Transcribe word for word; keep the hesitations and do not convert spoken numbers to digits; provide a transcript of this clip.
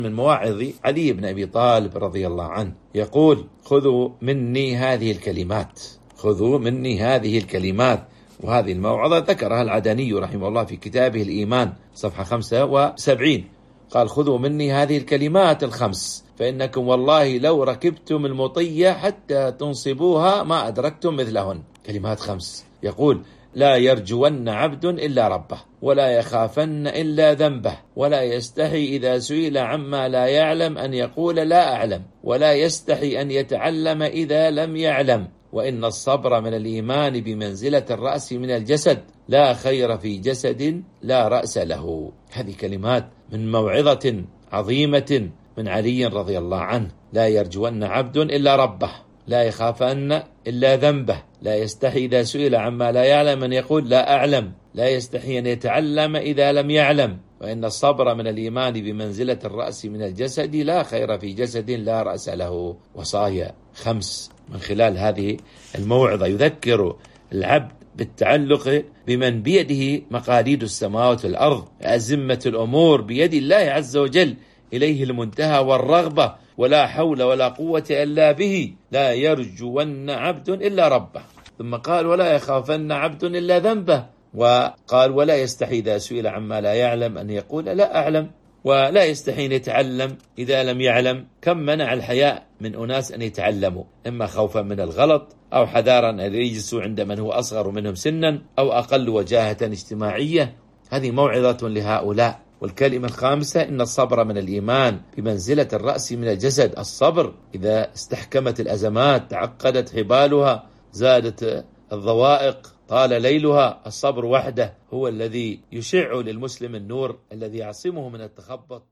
من مواعظ علي بن أبي طالب رضي الله عنه يقول: خذوا مني هذه الكلمات، خذوا مني هذه الكلمات. وهذه الموعظة ذكرها العدني رحمه الله في كتابه الإيمان صفحة خمسة وسبعين، قال: خذوا مني هذه الكلمات الخمس، فإنكم والله لو ركبتم المطية حتى تنصبوها ما أدركتم مثلهن. كلمات خمس، يقول: لا يرجون عبد إلا ربه، ولا يخافن إلا ذنبه، ولا يستحي إذا سئل عما لا يعلم أن يقول لا أعلم، ولا يستحي أن يتعلم إذا لم يعلم، وإن الصبر من الإيمان بمنزلة الرأس من الجسد، لا خير في جسد لا رأس له. هذه كلمات من موعظة عظيمة من علي رضي الله عنه. لا يرجون عبد إلا ربه، لا يخافن إلا ذنبه، لا يستحي إذا سئل عما لا يعلم أن يقول لا أعلم، لا يستحي أن يتعلم إذا لم يعلم، وإن الصبر من الإيمان بمنزلة الرأس من الجسد، لا خير في جسد لا رأس له. وصايا خمس من خلال هذه الموعظة يذكر العبد بالتعلق بمن بيده مقاليد السماوات والأرض، أزمة الأمور بيد الله عز وجل، إليه المنتهى والرغبة، ولا حول ولا قوة إلا به. لا يرجون عبد إلا ربه، ثم قال: ولا يخافن عبد إلا ذنبه، وقال: ولا يستحي إذا سئل عما لا يعلم أن يقول لا أعلم، ولا يستحي أن يتعلم إذا لم يعلم. كم منع الحياء من أناس أن يتعلموا، إما خوفا من الغلط، أو حذارا أن يجلسوا عند من هو أصغر منهم سنا، أو أقل وجاهة اجتماعية. هذه موعظة لهؤلاء. والكلمة الخامسة: إن الصبر من الإيمان بمنزلة الرأس من الجسد. الصبر إذا استحكمت الأزمات، تعقدت حبالها، زادت الضوائق، طال ليلها، الصبر وحده هو الذي يشع للمسلم النور الذي يعصمه من التخبط